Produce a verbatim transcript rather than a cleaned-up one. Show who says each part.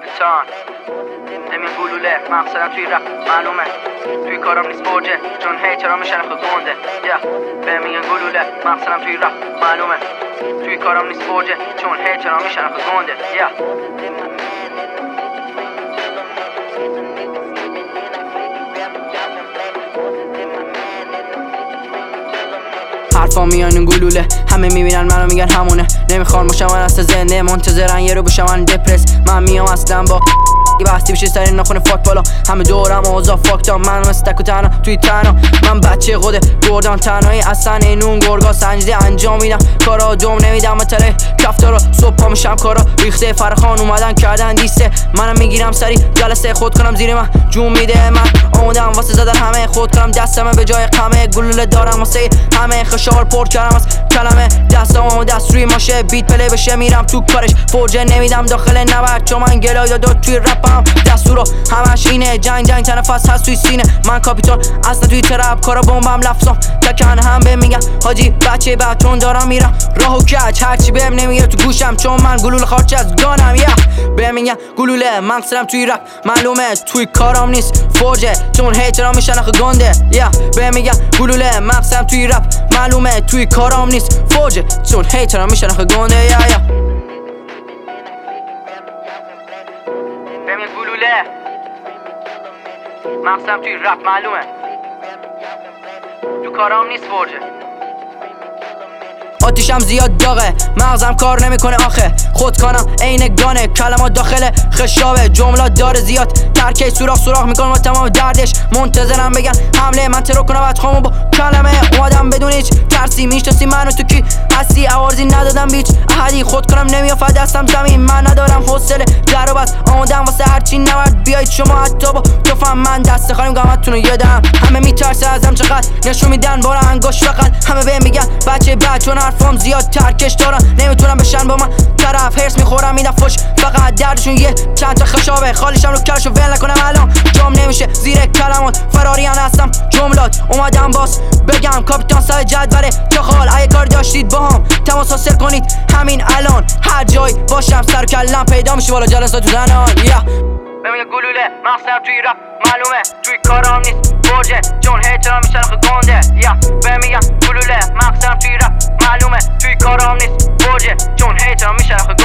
Speaker 1: کاپیتان نمیان گلوله مقصدم توی رپ معلومه توی کارم نیست برجه چون هیترها میشن خود گنده به میگن گلوله مقصدم توی رپ معلومه توی کارم نیست برجه چون هیترها میشن خود گنده حرفا میان گلوله همه میبینن منو میگن همونه نمیخوان باشم من اصلا زنده منتظرن یه رو بشم من دپرس من میام اصلا با بحثی بشه سری نخونه فاک بالا همه دورم اوضاع فاک تا من مستک و تنها توی تنها من بچه خود گردان تنهایی اصلا اینون گرگا سنجده انجام میدم کارا دوم نمیدم متره کفتارا صبح پا میشم کارا ریخته فرخان اومدن کردن دیسته منم میگیرم سری جلسه خود کنم زیر من جون میده من آمودم واسه زدن همه خود کنم دستمه به جای قمه گلوله دارم واسه همه خشار پر کردم از کلمه دستم دست روی ماشه بیت پلی بشه میرم تو کارش فرجه نمیدم داخل نبرد چون من گلای داد توی رپم دستورا همش اینه جنگ جنگ تنفس هست توی سینه من کاپیتان اصلا توی ترپ کارا بمبم لفظم تکن هم به میگن حاجی بچه بچون دارم میرم راهو کج هرچی بهم نمیگه تو گوشم چون من گلوله خارچ از گانم یه به میگن گلوله مقصدم توی رپ معلومه توی کارم نیست فرجه چون هیترها میشن آخه گنده یه به میگن گلوله مقصدم توی رپ معلومه توی کارم نیست فرجه چون هیترها میشن آخه گنده یه یه بهم گلوله مقصدم توی رپ معلومه تو کارام نیست فرجه آتیشم زیاد داغه مغزم کار نمیکنه آخه خود کنم عین گانه کلمات داخل خشابه جملات داره زیاد ترکیب سوراخ سوراخ میکنم با تمام دردش منتظرم بگن حمله من ترو کنم ادخامو با کلمه اومدم بدون هیچ ترسی میشناسی منو تو کی هستی عوارضی ندادم بیچ احدی خود کنم نمیافت دستم زمین من ندارم حوصله در و بس آمادم واسه هرچی نورد بیایید شما حتی با توفم من دست خواهیم گامتون رو یادم همه میترسه ازم چقدر نشون میدن بارا انگاش فقط همه بهم میگن بچه بچون حرفام زیاد ترکش دارم نمیتونم بشن با من طرف هرس میخورم میدم فش فقط دردشون یه چند تا خشابه خالیشم رو کلشو ول نکنم الان جام نمیشه زیر کلمات فراریان هستم جملات اومدم باس بگم کاپیتان سر جدوله چه خال اگه کار داشتید با هم تماس حاصل کنید همین الان هر جای باشم سر کلم پیدا میشه بالا جلسات تو زنان yeah. بمیگه گلوله مقصدم توی رپ معلومه توی کارام نیست برجه چون هیترها میشن آخه گنده yeah. بمیگم گلوله مقصدم توی رپ معلومه توی کارام نیست برجه چون هیترها میشن آخه